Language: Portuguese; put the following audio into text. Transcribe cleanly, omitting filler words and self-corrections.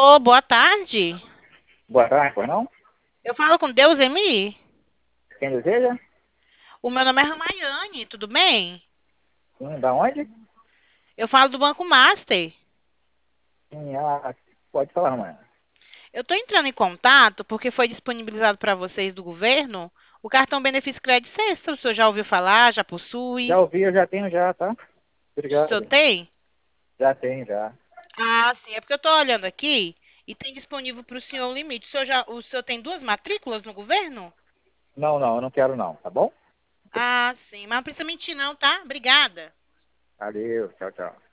Alô, boa tarde. Boa tarde, pois não? Eu falo com Deus em mim? Quem deseja? O meu nome é Ramayane, tudo bem? Da onde? Eu falo do Banco Master. Pode falar, mãe. Eu estou entrando em contato porque foi disponibilizado para vocês do governo o cartão Benefício Crédito Sexta. O senhor já ouviu falar? Já possui? Já ouvi, eu já tenho já, tá? O senhor Obrigado. tem? Já tenho já. Ah, sim. É porque eu estou olhando aqui e tem disponível para o senhor o limite. O senhor tem duas matrículas no governo? Não, não, eu não quero não, tá bom? Ah, sim. Mas não precisa mentir não, tá? Obrigada. Valeu, tchau, tchau.